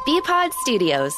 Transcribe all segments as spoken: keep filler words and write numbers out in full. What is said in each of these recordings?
B-Pod Studios.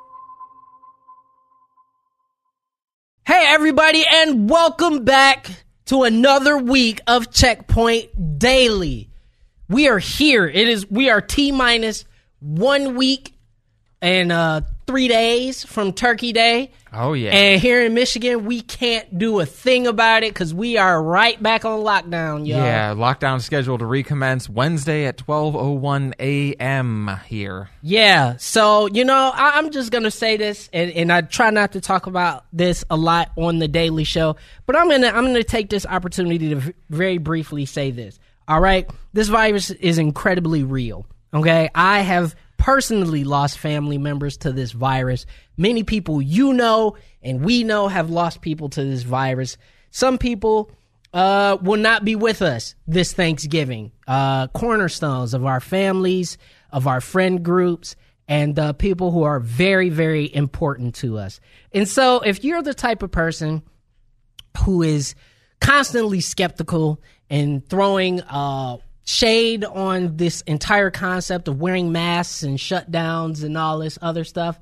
Hey, everybody, and welcome back to another week of Checkpoint Daily. We are here. It is. We are T-minus one week and uh, three days from Turkey Day. Oh, yeah. And here in Michigan, we can't do a thing about it because we are right back on lockdown, y'all. Yeah, lockdown scheduled to recommence Wednesday at twelve oh one a.m. here. Yeah, so, you know, I, I'm just going to say this, and, and I try not to talk about this a lot on the Daily Show, but I'm going to I'm gonna take this opportunity to v- very briefly say this, all right? This virus is incredibly real, okay? I have personally lost family members to this virus. Many people you know and we know have lost people to this virus. Some people uh, will not be with us this Thanksgiving. Uh, cornerstones of our families, of our friend groups, and uh, people who are very, very important to us. And so if you're the type of person who is constantly skeptical and throwing uh, shade on this entire concept of wearing masks and shutdowns and all this other stuff,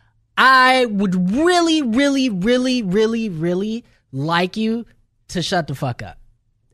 I would really, really, really, really, really like you to shut the fuck up.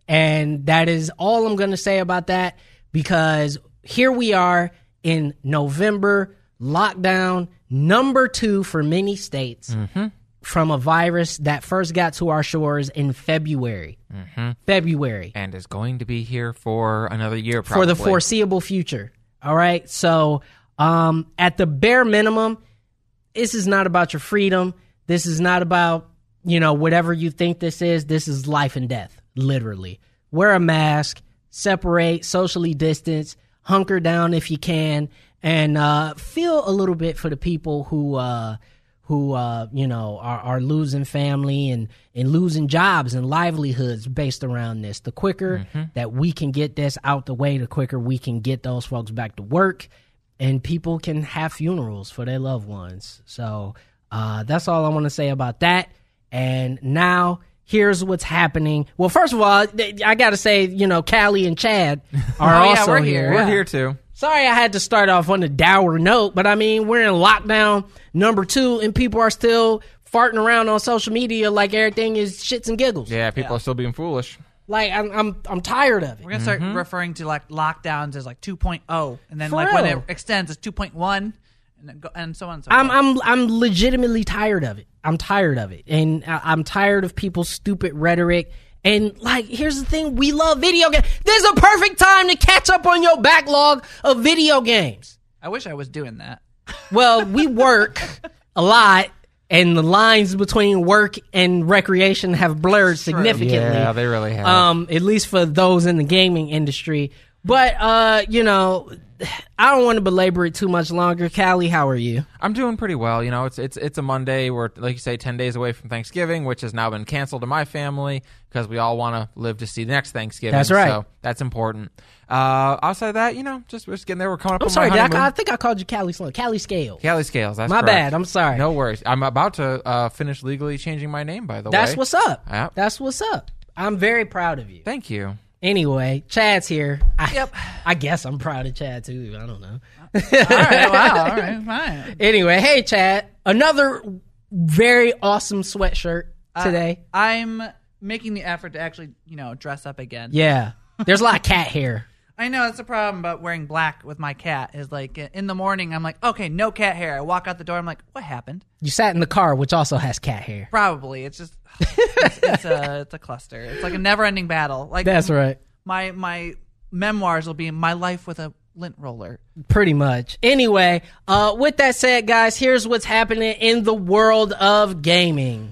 And that is all I'm going to say about that, because here we are in November, lockdown number two for many states, mm-hmm. from a virus that first got to our shores in February. Mm-hmm. February. And is going to be here for another year, probably. For the foreseeable future. All right? So, um, at the bare minimum, this is not about your freedom. This is not about, you know, whatever you think this is. This is life and death, literally. Wear a mask, separate, socially distance, hunker down if you can, and uh, feel a little bit for the people who, uh, who uh, you know, are, are losing family and, and losing jobs and livelihoods based around this. The quicker mm-hmm. that we can get this out the way, the quicker we can get those folks back to work, and people can have funerals for their loved ones. So uh, that's all I want to say about that. And now here's what's happening. Well, first of all, I got to say, you know, Callie and Chad are oh, also yeah, we're here. here. We're here too. Sorry I had to start off on a dour note, but I mean, we're in lockdown number two and people are still farting around on social media like everything is shits and giggles. Yeah, people yeah. are still being foolish. Like, I'm I'm I'm tired of it. We're going to start mm-hmm. referring to like lockdowns as like two point oh, and then For like real. when it extends as two point one, and, then go, and so on and so I'm forth. I'm I'm legitimately tired of it. I'm tired of it, and I, I'm tired of people's stupid rhetoric. And like, here's the thing: we love video games. This is a perfect time to catch up on your backlog of video games. I wish I was doing that. Well, we work a lot, and the lines between work and recreation have blurred significantly. Yeah, they really have. Um, at least for those in the gaming industry. But uh, you know, I don't want to belabor it too much longer. Callie, how are you? I'm doing pretty well. You know, it's it's it's a Monday. We're, like you say, ten days away from Thanksgiving, which has now been canceled in my family because we all want to live to see the next Thanksgiving. That's right. So that's important. Uh, outside of that, you know, just we're just getting there. We're coming up I'm on sorry, my Doc. honeymoon. I think I called you Callie Sloan. Callie Scales. Callie Scales. That's My correct. bad. I'm sorry. No worries. I'm about to uh, finish legally changing my name, by the That's way. what's up. Yep. That's what's up. I'm very proud of you. Thank you. Anyway, Chad's here. I, Yep. I guess I'm proud of Chad too. I don't know. All right, wow, all right, fine. Anyway, hey Chad, another very awesome sweatshirt today. Uh, I'm making the effort to actually, you know, dress up again. Yeah, there's a lot of cat hair. I know that's the problem about wearing black with my cat. Is like in the morning, I'm like, okay, no cat hair. I walk out the door, I'm like, what happened? You sat in the car, which also has cat hair. Probably. It's just it's, it's a it's a cluster. It's like a never-ending battle. Like That's right. My my memoirs will be my life with a lint roller. Pretty much. Anyway, uh, with that said, guys, here's what's happening in the world of gaming.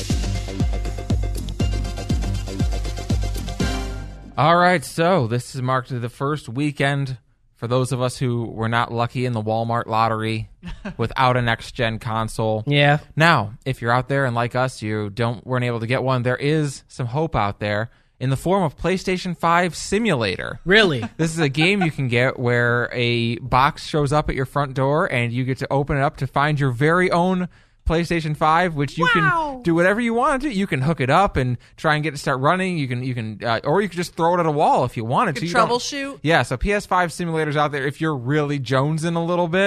All right, so this is marked the first weekend for those of us who were not lucky in the Walmart lottery without a next-gen console. Yeah. Now, if you're out there and like us, you don't weren't able to get one, there is some hope out there in the form of PlayStation five Simulator. Really? This is a game you can get where a box shows up at your front door and you get to open it up to find your very own PlayStation five, which you Wow. can do whatever you want to. You can hook it up and try and get it to start running. You can, you can, uh, or you can just throw it at a wall if you wanted You to. can You don't- troubleshoot. Yeah, so P S five simulators out there if you're really jonesing a little bit.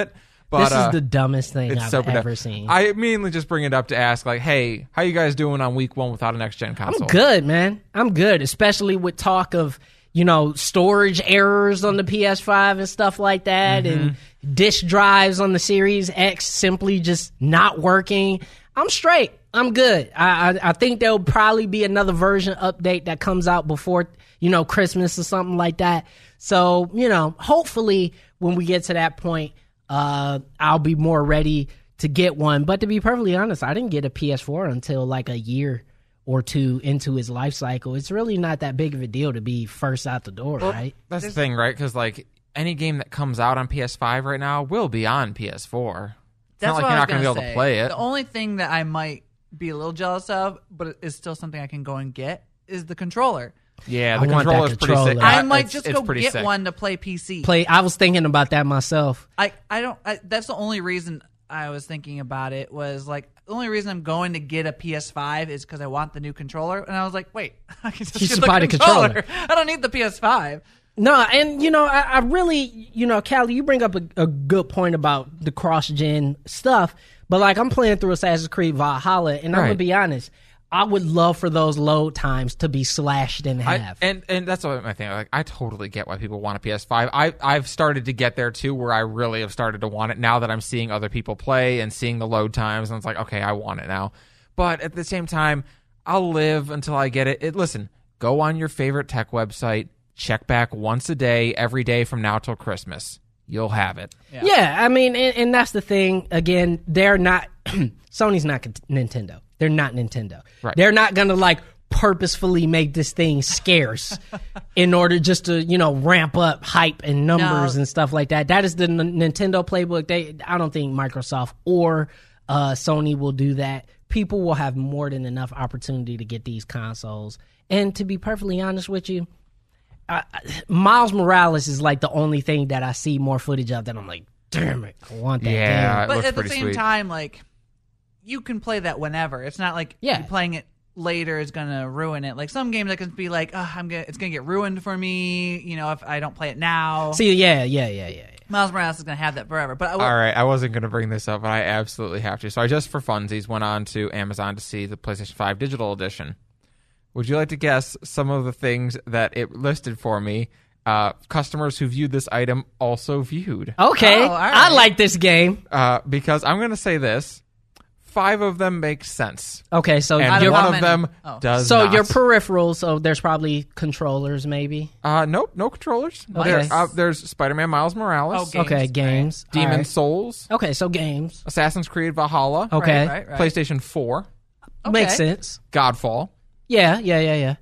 But, this is uh, the dumbest thing it's I've so ever dumb. seen. I mainly just bring it up to ask, like, hey, how you guys doing on week one without a next-gen console? I'm good, man. I'm good, especially with talk of, you know, storage errors on the P S five and stuff like that, Mm-hmm. and disk drives on the Series X simply just not working. I'm straight. I'm good. I, I, I think there'll probably be another version update that comes out before, you know, Christmas or something like that. So, you know, hopefully when we get to that point, uh, I'll be more ready to get one. But to be perfectly honest, I didn't get a P S four until like a year or two into its life cycle. It's really not that big of a deal to be first out the door, Well, right? That's the thing, right? Because, like, any game that comes out on P S five right now will be on P S four. It's That's not like what you're I not was going to be able gonna to say. play it. The only thing that I might be a little jealous of, but it is still something I can go and get, is the controller. Yeah, I the want that controller's pretty sick. controller. I Uh, might it's- just it's go pretty get sick. one to play P C. Play. I was thinking about that myself. I, I don't. I, that's the only reason I was thinking about it was like the only reason I'm going to get a P S five is because I want the new controller, and I was like, wait, I can just You get should the buy the controller. controller. I don't need the P S five. No, and you know, I, I really, you know, Callie, you bring up a, a good point about the cross-gen stuff, but like I'm playing through Assassin's Creed Valhalla, and I'm gonna Right. be honest, I would love for those load times to be slashed in I, half. and and that's what my thing. Like, I totally get why people want a P S five. I I've started to get there too, where I really have started to want it now that I'm seeing other people play and seeing the load times, and it's like, okay, I want it now. But at the same time, I'll live until I get it. It listen, go on your favorite tech website, check back once a day, every day from now till Christmas. You'll have it. Yeah, I mean, and, and that's the thing. Again, they're not Sony's not Nintendo. They're not Nintendo. Right. They're not gonna like purposefully make this thing scarce in order just to, you know, ramp up hype and numbers No. and stuff like that. That is the N- Nintendo playbook. They, I don't think Microsoft or uh, Sony will do that. People will have more than enough opportunity to get these consoles. And to be perfectly honest with you, uh, Miles Morales is like the only thing that I see more footage of that I'm like, damn it, I want that Yeah. game. It But looks at the pretty same sweet. time, like you can play that whenever. It's not like Yeah. you playing it later is gonna ruin it. Like some games, I can be like, oh, I'm gonna, it's gonna get ruined for me. You know, if I don't play it now. See, yeah, yeah, yeah, yeah. yeah. Miles Morales is gonna have that forever. But I will, All right, I wasn't going to bring this up, but I absolutely have to. So I just, for funsies, went on to Amazon to see the PlayStation five Digital Edition. Would you like to guess some of the things that it listed for me? Uh, customers who viewed this item also viewed. Okay, Oh, all right. I like this game. Uh, because I'm going to say this. Five of them make sense. Okay, so And you're, one how of many? them Oh. does so not. your peripherals. So there's probably controllers, maybe. Uh, nope, no controllers. Okay. There, uh, there's Spider-Man Miles Morales, Oh, Games, Okay, right. games. Demon All right. Souls, Okay, so games. Assassin's Creed Valhalla, Okay, Right, right, right. PlayStation four, makes Okay. sense. Godfall, Yeah, yeah, yeah, yeah.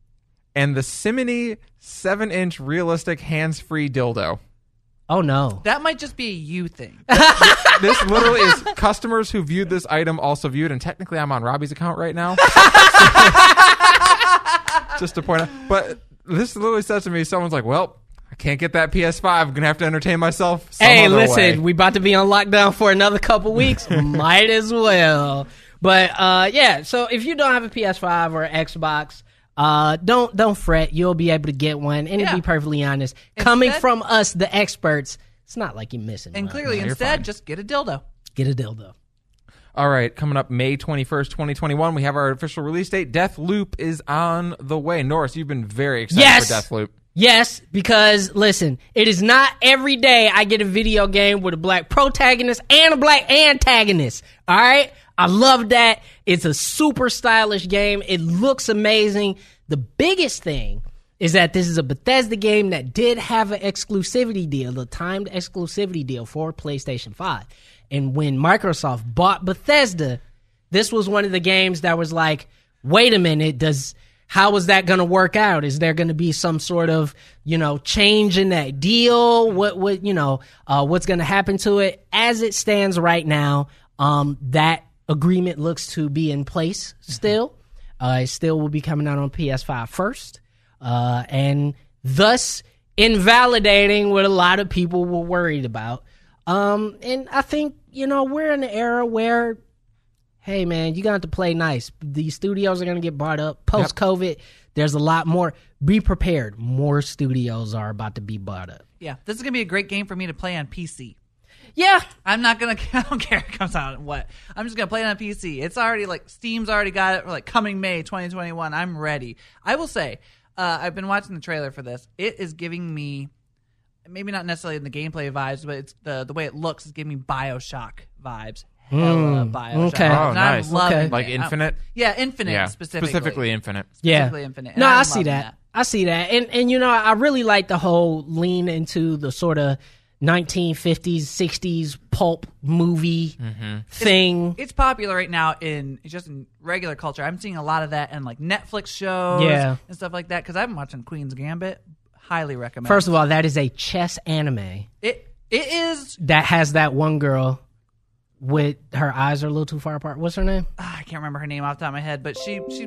and the Simony seven-inch realistic hands-free dildo. Oh no. That might just be a you thing. This literally is customers who viewed this item also viewed, and technically I'm on Robbie's account right now. Just to point out. But this literally says to me, someone's like, well, I can't get that P S five. I'm going to have to entertain myself some Hey, other listen, way. we about to be on lockdown for another couple weeks. Might as well. But uh, yeah, so if you don't have a P S five or Xbox, uh, don't don't fret. You'll be able to get one. And Yeah. to be perfectly honest, coming Instead- from us, the experts, it's not like you're missing. And much. clearly, you're instead, fine. just get a dildo. Get a dildo. All right, coming up May twenty-first, twenty twenty-one, we have our official release date. Deathloop is on the way. Norris, you've been very excited Yes! for Deathloop. Yes, because listen, it is not every day I get a video game with a black protagonist and a black antagonist. All right? I love that. It's a super stylish game. It looks amazing. The biggest thing is that this is a Bethesda game that did have an exclusivity deal, a timed exclusivity deal for PlayStation five. And when Microsoft bought Bethesda, this was one of the games that was like, wait a minute, does how is that going to work out? Is there going to be some sort of, you know, change in that deal? What, what, you know, uh, what's going to happen to it? As it stands right now, um, that agreement looks to be in place still. Uh, it still will be coming out on P S five first, uh, and thus invalidating what a lot of people were worried about. Um, and I think, you know, we're in an era where, hey, man, you got to play nice. These studios are going to get bought up. Post-COVID, there's a lot more. Be prepared. More studios are about to be bought up. Yeah, this is gonna be a great game for me to play on P C. Yeah. I'm not gonna. I don't care if it comes out on what. I'm just gonna play it on P C. It's already like Steam's already got it. Like coming May twenty twenty-one. I'm ready. I will say, uh, I've been watching the trailer for this. It is giving me, maybe not necessarily in the gameplay vibes, but it's the the way it looks is giving me BioShock vibes. Hella Mm, BioShock. okay. vibes. Oh, And nice. I'm loving Okay. it. Like I'm- Infinite? yeah, Infinite Yeah, specifically. specifically Infinite. Yeah. Specifically Infinite. And No, I'm I see loving that. I see that. And and you know, I really like the whole lean into the sort of nineteen fifties, sixties pulp movie thing. It's popular right now in just in regular culture. I'm seeing a lot of that in like Netflix shows Yeah. and stuff like that because I've been watching Queen's Gambit. Highly recommend. First of all, that is a chess anime it it is. that has that one girl with her eyes are a little too far apart. What's her name? ah, I can't remember her name off the top of my head, but she she.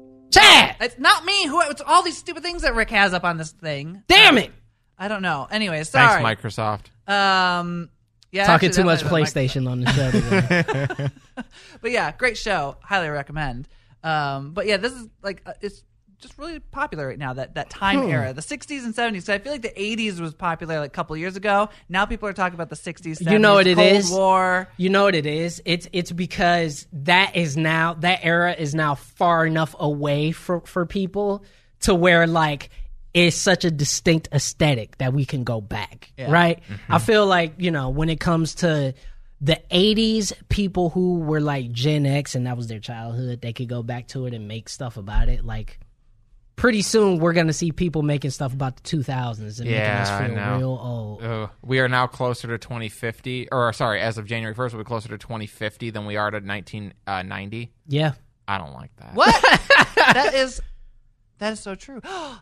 Chad! It's not me. Who? It's all these stupid things that Rick has up on this thing. Damn it! I don't know. Anyways, sorry. Thanks, Microsoft. Um, yeah, Talking actually, too that much might have been PlayStation on the show today. But yeah, great show. Highly recommend. Um, but yeah, this is like uh, it's just really popular right now. That that time Hmm. era, the sixties and seventies. So I feel like the eighties was popular like a couple years ago. Now people are talking about the sixties. seventies, You know what it Cold is? War. You know what it is? It's it's because that is now that era is now far enough away for for people to where like it's such a distinct aesthetic that we can go back, Yeah. right? I feel like, you know, when it comes to the eighties, people who were like Gen X and that was their childhood, they could go back to it and make stuff about it. Like pretty soon we're going to see people making stuff about the two thousands and Yeah, making I us feel know. real old. Uh, we are now closer to twenty fifty, or sorry, as of January first, we'll be closer to twenty fifty than we are to nineteen ninety. Yeah. I don't like that. What? that is that is so true.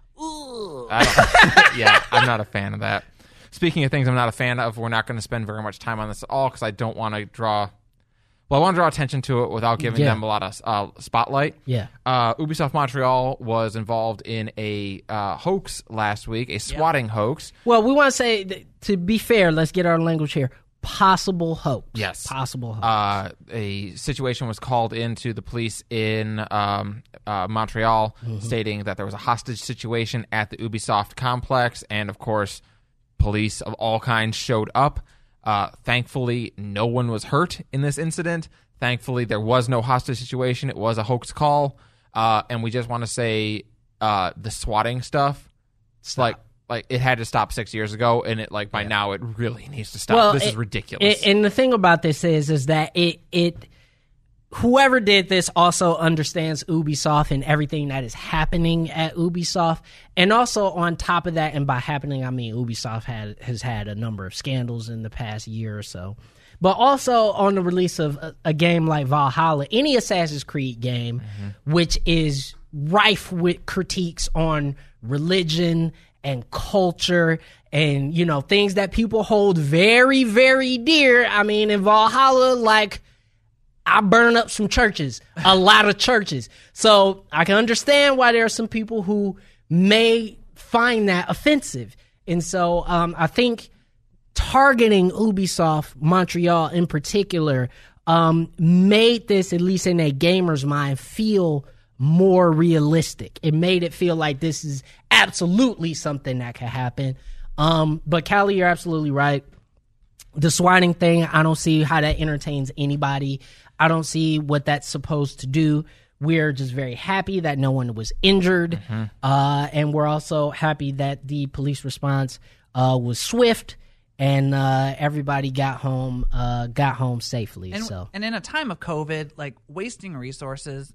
Ooh. I don't, yeah, I'm not a fan of that. Speaking of things I'm not a fan of, we're not going to spend very much time on this at all because I don't want to draw. Well, I want to draw attention to it without giving Yeah. them a lot of uh, spotlight. Yeah. Uh, Ubisoft Montreal was involved in a uh, hoax last week, a swatting hoax. Well, we want to say, that, to be fair, let's get our language here. Possible hoax. Yes. Possible hoax. Uh, a situation was called into the police in um, uh, Montreal, stating that there was a hostage situation at the Ubisoft complex, and of course, police of all kinds showed up. Uh, thankfully, no one was hurt in this incident. Thankfully, there was no hostage situation. It was a hoax call, uh, and we just want to say uh, the swatting stuff. It's like. Like it had to stop six years ago, and it like by now it really needs to stop. Well, this it- is ridiculous. It, and the thing about this is, is that it, it, whoever did this also understands Ubisoft and everything that is happening at Ubisoft. And also on top of that, and by happening, I mean Ubisoft had, has had a number of scandals in the past year or so. But also on the release of a, a game like Valhalla, any Assassin's Creed game, Mm-hmm. which is rife with critiques on religion and culture and, you know, things that people hold very, very dear. I mean, in Valhalla, like, I burn up some churches, a lot of churches. So I can understand why there are some people who may find that offensive. And so um, I think targeting Ubisoft Montreal in particular um, made this, at least in a gamer's mind, feel more realistic. It made it feel like this is absolutely something that could happen. Um, but Callie, you're absolutely right. The swatting thing, I don't see how that entertains anybody. I don't see what that's supposed to do. We're just very happy that no one was injured. Mm-hmm. Uh, and we're also happy that the police response uh, was swift and uh, everybody got home uh, got home safely. And, so and in a time of COVID, like wasting resources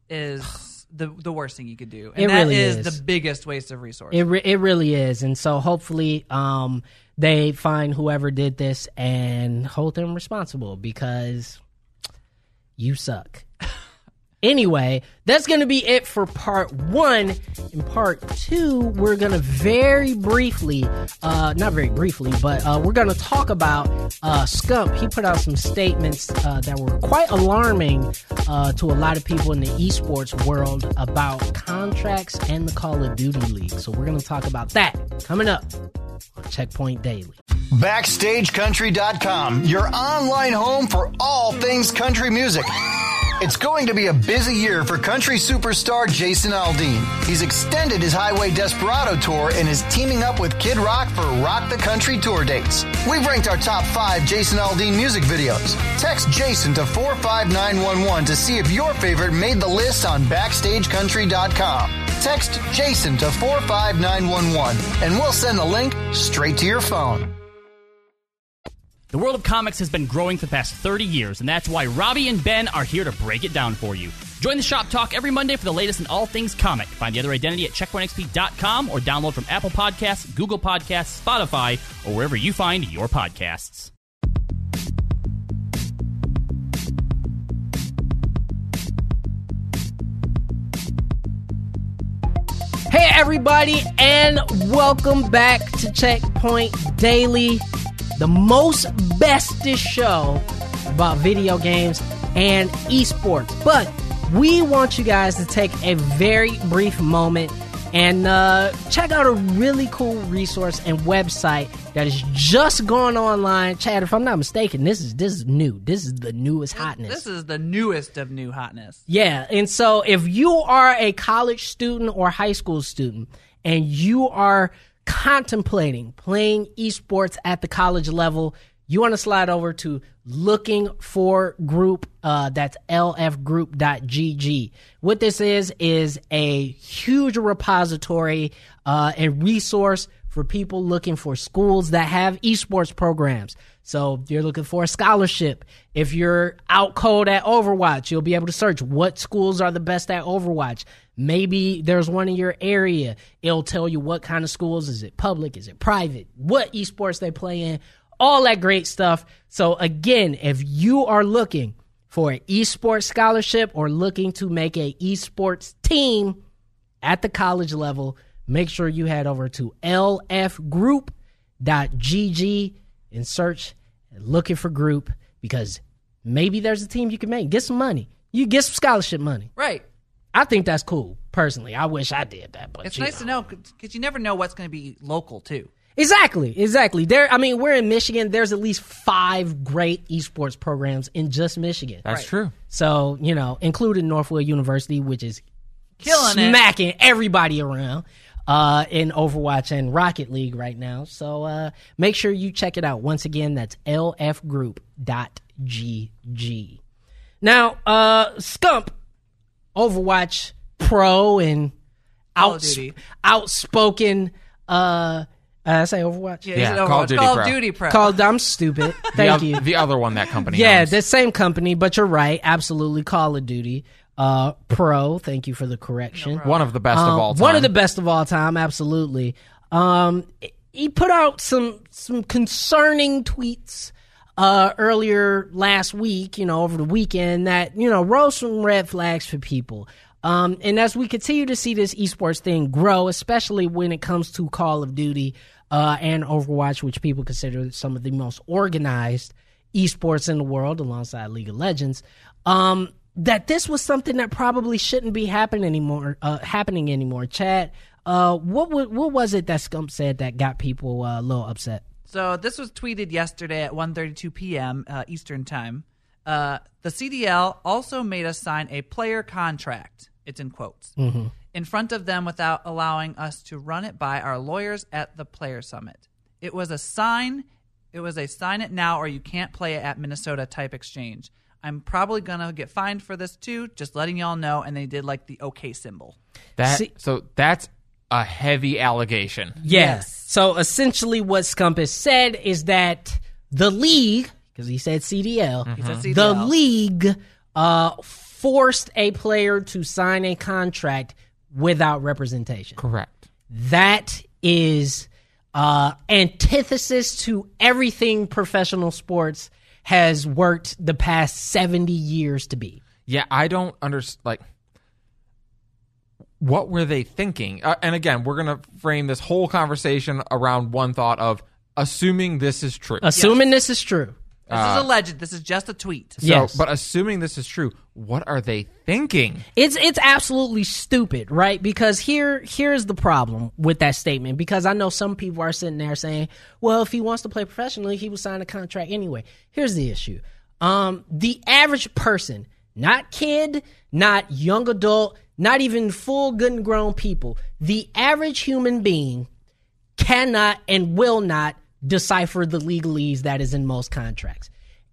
is the the worst thing you could do. And It that really is, is. the biggest waste of resources. It re- it really is, and so hopefully um, they find whoever did this and hold them responsible because you suck. Anyway, that's going to be it for part one. In part two, we're going to very briefly, uh, not very briefly, but uh, we're going to talk about uh, Scump. He put out some statements uh, that were quite alarming uh, to a lot of people in the esports world about contracts and the Call of Duty League. So we're going to talk about that coming up on Checkpoint Daily. Backstage Country dot com, your online home for all things country music. It's going to be a busy year for country superstar Jason Aldean. He's extended his Highway Desperado tour and is teaming up with Kid Rock for Rock the Country tour dates. We've ranked our top five Jason Aldean music videos. Text Jason to four five nine one one to see if your favorite made the list on backstage country dot com. Text Jason to four five nine one one and we'll send the link straight to your phone. The world of comics has been growing for the past thirty years, and that's why Robbie and Ben are here to break it down for you. Join the Shop Talk every Monday for the latest in all things comic. Find The Other Identity at checkpoint x p dot com or download from Apple Podcasts, Google Podcasts, Spotify, or wherever you find your podcasts. Hey everybody, and welcome back to Checkpoint Daily, the most bestest show about video games and esports. But we want you guys to take a very brief moment and uh, check out a really cool resource and website that is just gone online. Chad, if I'm not mistaken, this is this is new. This is the newest hotness. This is the newest of new hotness. Yeah, and so if you are a college student or high school student and you are contemplating playing esports at the college level, you want to slide over to Looking for Group. Uh, that's L F group dot g g. What this is is a huge repository uh, and resource for people looking for schools that have esports programs. So if you're looking for a scholarship, if you're out cold at Overwatch, you'll be able to search what schools are the best at Overwatch. Maybe there's one in your area. It'll tell you what kind of schools. Is it public? Is it private? What esports they play in? All that great stuff. So again, if you are looking for an esports scholarship or looking to make an esports team at the college level, make sure you head over to L F group dot g g and search Looking for Group, because maybe there's a team you can make. Get some money. You get some scholarship money. Right. I think that's cool, personally. I wish I did that. But It's you nice know. to know because you never know what's going to be local, too. Exactly, exactly. There, I mean, we're in Michigan. There's at least five great esports programs in just Michigan. That's Right. true. So, you know, including Northwood University, which is Killing it. smacking everybody around uh, in Overwatch and Rocket League right now. So uh, make sure you check it out. Once again, that's L F group dot g g. Now, uh, Scump, Overwatch pro and Call of outs- Duty. outspoken. Uh, uh, I say Overwatch. Yeah, Yeah, is it Call of Overwatch? Duty Call Pro. of Duty Pro. Called I'm stupid. The, Thank oth- you. the other one that company Yeah, owns. the same company, but you're right. Absolutely, Call of Duty uh, Pro. Thank you for the correction. one of the best Um, of all time. One of the best of all time. Absolutely. Um, he put out some some concerning tweets uh, earlier last week. You know, over the weekend that you know rose some red flags for people. Um, and as we continue to see this esports thing grow, especially when it comes to Call of Duty uh, and Overwatch, which people consider some of the most organized esports in the world alongside League of Legends, um, that this was something that probably shouldn't be happening anymore. Uh, happening anymore. Chad, uh, what w- what was it that Scump said that got people uh, a little upset? So this was tweeted yesterday at one thirty-two p.m. Uh, Eastern Time. Uh, the C D L also made us sign a player contract. It's in quotes. Mm-hmm. In front of them without allowing us to run it by our lawyers at the Player Summit. It was a sign. It was a sign it now or you can't play it at Minnesota type exchange. I'm probably going to get fined for this too, just letting y'all know. And they did like the okay symbol. That, See- so that's a heavy allegation. Yes. So essentially, what Scump has said is that the league, because he said C D L, He said C D the L. league uh, forced a player to sign a contract without representation. Correct. That is uh, antithesis to everything professional sports has worked the past seventy years to be. Yeah, I don't understand. Like, what were they thinking? Uh, and again, we're going to frame this whole conversation around one thought of assuming this is true. Assuming this is true. This is alleged. This is just a tweet. So, Yes. but assuming this is true, what are they thinking? It's it's absolutely stupid, right? Because here here's the problem with that statement. Because I know some people are sitting there saying, "Well, if he wants to play professionally, he would sign a contract anyway." Here's the issue: um, the average person not kid, not young adult, not even full good and grown people. The average human being cannot and will not decipher the legalese that is in most contracts.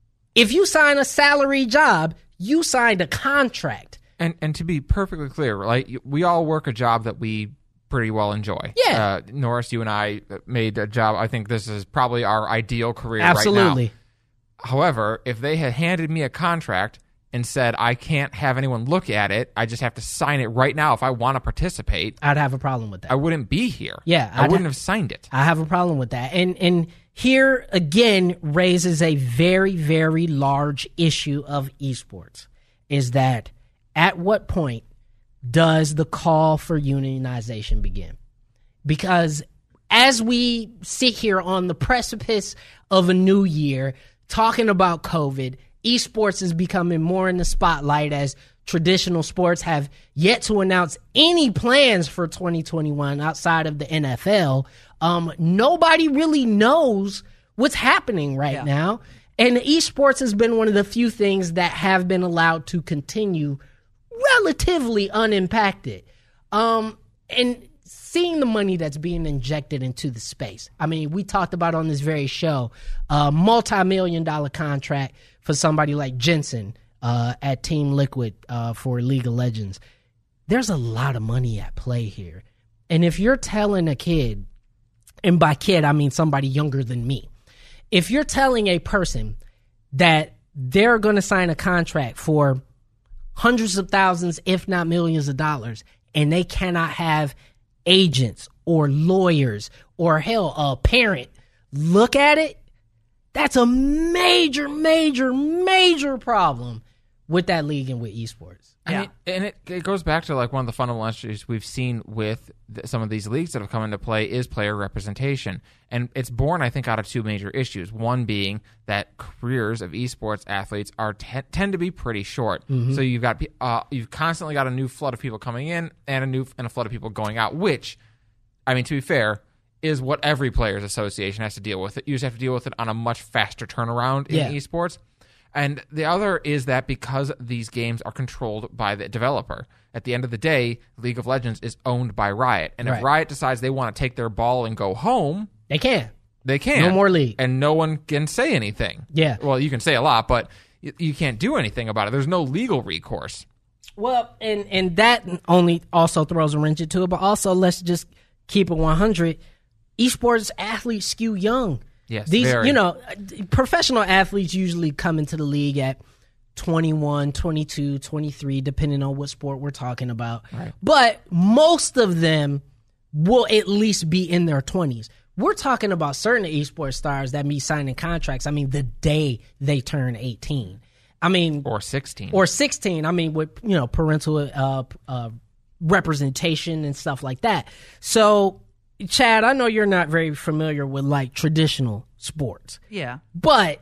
If you sign a salary job, you signed a contract. And and to be perfectly clear, like we all work a job that we pretty well enjoy. Yeah. Uh, Norris, you and I made a job. I think this is probably our ideal career Absolutely. right now. However, if they had handed me a contract and said I can't have anyone look at it, I just have to sign it right now if I want to participate, I'd have a problem with that. I wouldn't be here. Yeah, I I'd wouldn't ha- have signed it. I have a problem with that. And and here again raises a very, very large issue of esports, is that at what point does the call for unionization begin? Because as we sit here on the precipice of a new year, talking about COVID, esports is becoming more in the spotlight as traditional sports have yet to announce any plans for twenty twenty-one outside of the N F L. Um, nobody really knows what's happening right Yeah. now. And esports has been one of the few things that have been allowed to continue relatively unimpacted. Um, and seeing the money that's being injected into the space. I mean, we talked about on this very show, a multi-million dollar contract for somebody like Jensen uh, at Team Liquid uh, for League of Legends. There's a lot of money at play here. And if you're telling a kid, and by kid, I mean somebody younger than me, if you're telling a person that they're going to sign a contract for hundreds of thousands, if not millions of dollars, and they cannot have agents or lawyers or hell, a parent look at it, that's a major, major, major problem with that league and with esports. I mean, and it, it goes back to like one of the fundamental issues we've seen with th- some of these leagues that have come into play is player representation. And it's born, I think, out of two major issues. One being that careers of esports athletes are te- tend to be pretty short. Mm-hmm. So you've got pe- uh, you've constantly got a new flood of people coming in and a new and a flood of people going out, which, I mean, to be fair, is what every players association has to deal with. You just have to deal with it on a much faster turnaround in Yeah. esports. And the other is that because these games are controlled by the developer, at the end of the day, League of Legends is owned by Riot. And Right. if Riot decides they want to take their ball and go home, They can. they can. No more league. And no one can say anything. Yeah. Well, you can say a lot, but you, you can't do anything about it. There's no legal recourse. Well, and, and that only also throws a wrench into it, but also let's just keep it one hundred. Esports athletes skew young. Yes, These, very. you know, professional athletes usually come into the league at twenty-one, twenty-two, twenty-three, depending on what sport we're talking about. Right. But most of them will at least be in their twenties. We're talking about certain esports stars that be signing contracts, I mean, the day they turn eighteen. I mean, Or sixteen. or sixteen. I mean, with, you know, parental uh, uh, representation and stuff like that. So, Chad, I know you're not very familiar with like traditional sports, Yeah. but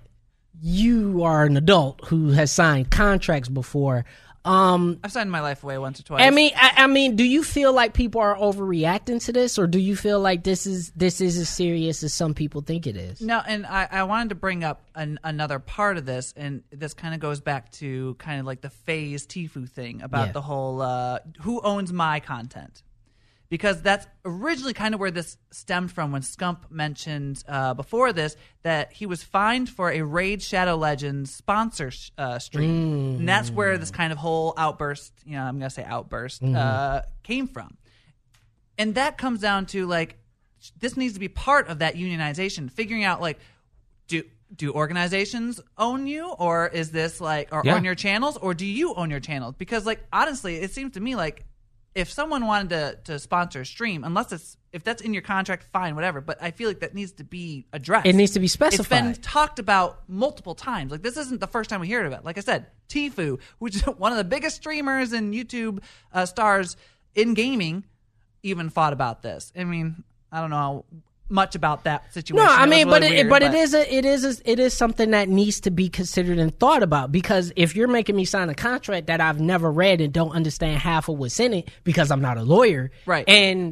you are an adult who has signed contracts before. Um, I've signed my life away once or twice. I mean, I, I mean, do you feel like people are overreacting to this, or do you feel like this is this is as serious as some people think it is? No, and I, I wanted to bring up an, another part of this, and this kind of goes back to kind of like the FaZe Tfue thing about Yeah. the whole uh, who owns my content. Because that's originally kind of where this stemmed from when Scump mentioned uh, before this that he was fined for a Raid Shadow Legends sponsor uh, stream. And that's where this kind of whole outburst, you know, I'm going to say outburst, uh, came from. And that comes down to, like, this needs to be part of that unionization, figuring out, like, do do organizations own you, or is this, like, or Yeah. own your channels, or do you own your channels? Because, like, honestly, it seems to me like if someone wanted to, to sponsor a stream, unless it's if that's in your contract, fine, whatever. But I feel like that needs to be addressed. It needs to be It's specified. been talked about multiple times. Like, this isn't the first time we hear about it. Like I said, Tfue, which is one of the biggest streamers and YouTube uh, stars in gaming, even fought about this. I mean, I don't know how much about that situation. No, I It was mean, really but it, weird, but it is a, it is a, it is something that needs to be considered and thought about, because if you're making me sign a contract that I've never read and don't understand half of what's in it because I'm not a lawyer, Right. and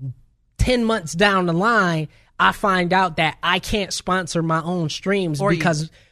ten months down the line I find out that I can't sponsor my own streams Or you- because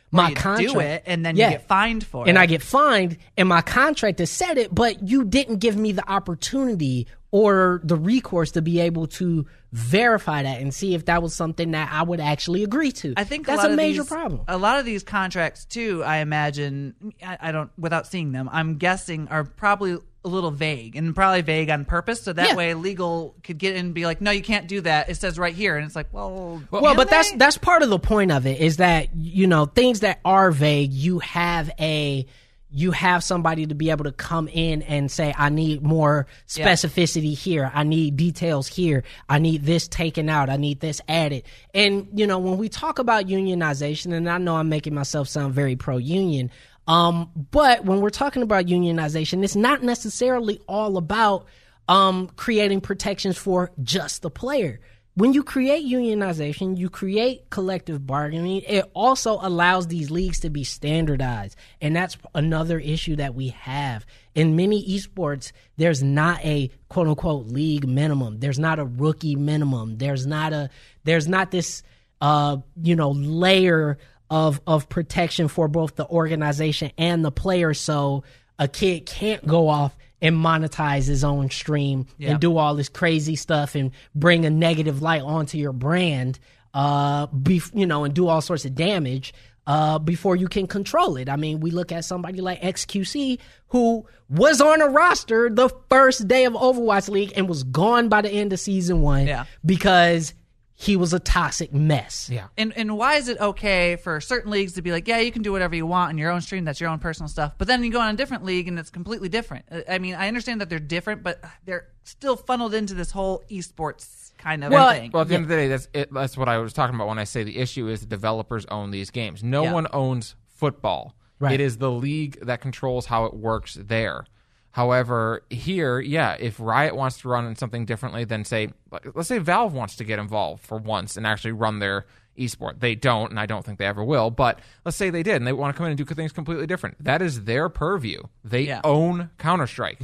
My you contract, do it, and then yeah. you get fined for and it. I get fined, and my contract has said it, but you didn't give me the opportunity or the recourse to be able to verify that and see if that was something that I would actually agree to. I think that's a, lot a of major these, problem. A lot of these contracts, too, I imagine, I, I don't, without seeing them, I'm guessing are probably a little vague, and probably vague on purpose, so that Yeah. way legal could get in and be like, no, you can't do that. It says right here, and it's like, well, Well, can but that's they? that's part of the point of it is that, you know, things that are vague, you have a you have somebody to be able to come in and say, I need more specificity here. I need details here. I need this taken out. I need this added. And, you know, when we talk about unionization, and I know I'm making myself sound very pro-union, um, but when we're talking about unionization, it's not necessarily all about um, creating protections for just the player. When you create unionization, you create collective bargaining. It also allows these leagues to be standardized. And that's another issue that we have. In many esports, there's not a quote unquote league minimum. There's not a rookie minimum. There's not a there's not this uh, you know, layer of of protection for both the organization and the player, so a kid can't go off and monetize his own stream Yeah. and do all this crazy stuff and bring a negative light onto your brand, uh, bef- you know, and do all sorts of damage uh, before you can control it. I mean, we look at somebody like X Q C, who was on a roster the first day of Overwatch League and was gone by the end of season one Yeah. because he was a toxic mess. Yeah. And and why is it okay for certain leagues to be like, yeah, you can do whatever you want in your own stream, that's your own personal stuff, but then you go on a different league and it's completely different? I mean, I understand that they're different, but they're still funneled into this whole esports kind of Well, thing. Well, at the end of the day, that's it, that's what I was talking about when I say the issue is the developers own these games. No Yeah. one owns football. Right. It is the league that controls how it works there. However, here, yeah, if Riot wants to run something differently than, say, let's say Valve wants to get involved for once and actually run their esport. They don't, and I don't think they ever will, but let's say they did, and they want to come in and do things completely different. That is their purview. They Yeah. own Counter-Strike.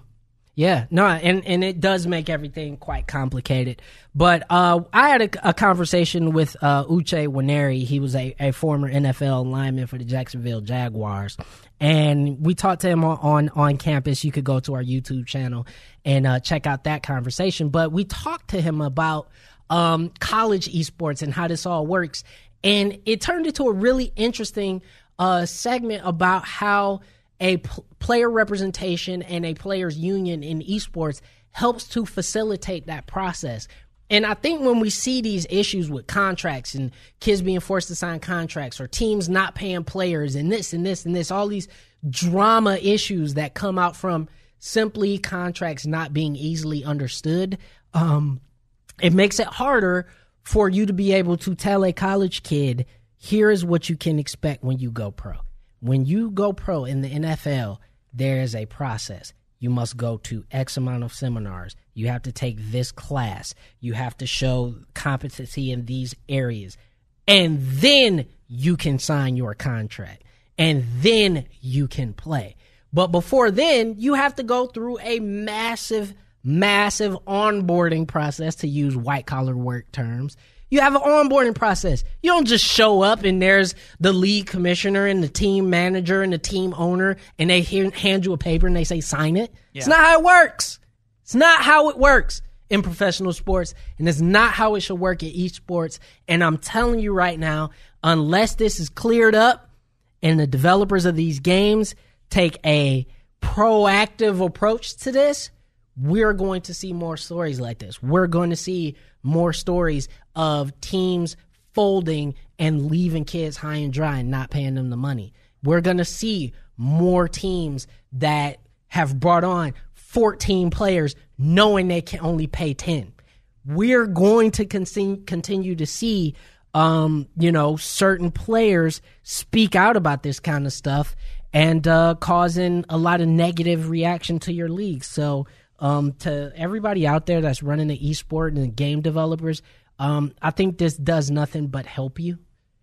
Yeah, no, and, and it does make everything quite complicated. But uh, I had a, a conversation with uh, Uche Waneri. He was a, a former N F L lineman for the Jacksonville Jaguars. And we talked to him on, on, on campus. You could go to our YouTube channel and uh, check out that conversation. But we talked to him about um, college esports and how this all works. And it turned into a really interesting uh, segment about how a p- player representation and a players union in esports helps to facilitate that process. And I think when we see these issues with contracts and kids being forced to sign contracts or teams not paying players and this and this and this, all these drama issues that come out from simply contracts not being easily understood, um, it makes it harder for you to be able to tell a college kid, here is what you can expect when you go pro. When you go pro in the N F L, there is a process. You must go to X amount of seminars. You have to take this class. You have to show competency in these areas. And then you can sign your contract. And then you can play. But before then, you have to go through a massive, massive onboarding process, to use white-collar work terms. You have an onboarding process. You don't just show up and there's the league commissioner and the team manager and the team owner and they hand you a paper and they say, sign it. Yeah. It's not how it works. It's not how it works in professional sports, and it's not how it should work in esports. And I'm telling you right now, unless this is cleared up and the developers of these games take a proactive approach to this, we're going to see more stories like this. We're going to see more stories of teams folding and leaving kids high and dry and not paying them the money. We're going to see more teams that have brought on fourteen players knowing they can only pay ten. We're going to con- continue to see, um, you know, certain players speak out about this kind of stuff and uh, causing a lot of negative reaction to your league. So, Um, to everybody out there that's running the esport and the game developers, um, I think this does nothing but help you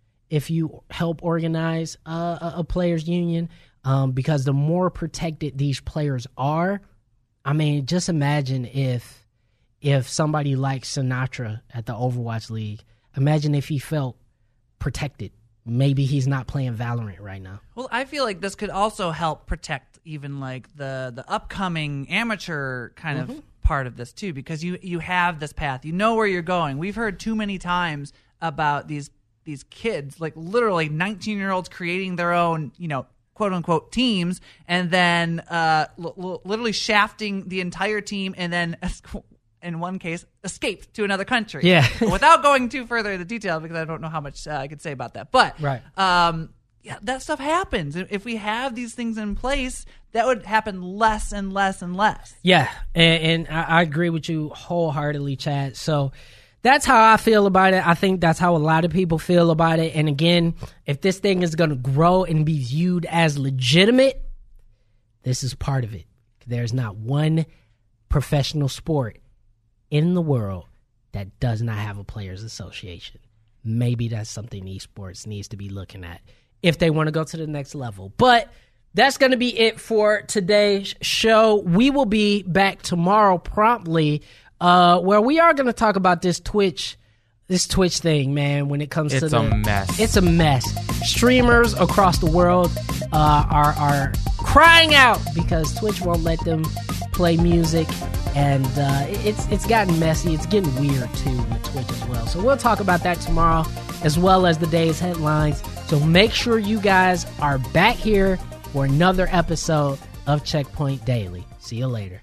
if you help organize uh, a, a players union, um, because the more protected these players are, I mean, just imagine if if somebody like Sinatra at the Overwatch League, imagine if he felt protected maybe he's not playing Valorant right now. Well, I feel like this could also help protect even like the the upcoming amateur kind Mm-hmm. of part of this too, because you you have this path, you know where you're going. We've heard too many times about these these kids, like literally nineteen year olds creating their own, you know, quote unquote teams, and then uh, l- l- literally shafting the entire team, and then in one case escaped to another country. Yeah. Without going too further into detail, because I don't know how much uh, I could say about that, but Right. Um, yeah, that stuff happens. If we have these things in place, that would happen less and less and less. Yeah, and, and I, I agree with you wholeheartedly, Chad. So that's how I feel about it. I think that's how a lot of people feel about it. And again, if this thing is going to grow and be viewed as legitimate, this is part of it. There's not one professional sport in the world that does not have a players association. Maybe that's something esports needs to be looking at if they want to go to the next level. But that's going to be it for today's show. We will be back tomorrow promptly, uh, where we are going to talk about this Twitch, this Twitch thing, man. When it comes It's to the, a mess. it's a mess. Streamers across the world uh, are are crying out because Twitch won't let them play music, and uh, it's it's gotten messy. It's getting weird too with Twitch as well. So we'll talk about that tomorrow, as well as the day's headlines. So make sure you guys are back here for another episode of Checkpoint Daily. See you later.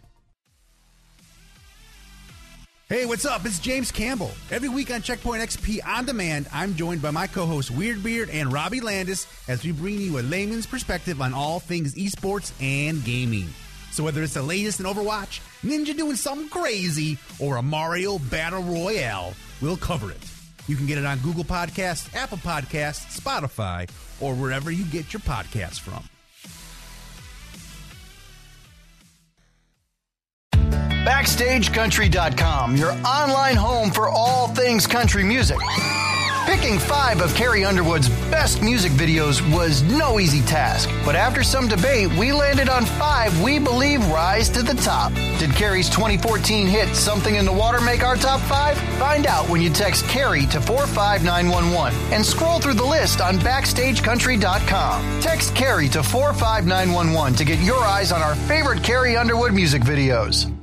Hey, what's up? It's James Campbell. Every week on Checkpoint X P On Demand, I'm joined by my co-hosts Weirdbeard and Robbie Landis as we bring you a layman's perspective on all things esports and gaming. So whether it's the latest in Overwatch, Ninja doing something crazy, or a Mario Battle Royale, we'll cover it. You can get it on Google Podcasts, Apple Podcasts, Spotify, or wherever you get your podcasts from. Backstage Country dot com, your online home for all things country music. Picking five of Carrie Underwood's best music videos was no easy task, but after some debate, we landed on five we believe rise to the top. Did Carrie's twenty fourteen hit Something in the Water make our top five? Find out when you text Carrie to four five nine one one and scroll through the list on Backstage Country dot com. Text Carrie to four five nine one one to get your eyes on our favorite Carrie Underwood music videos.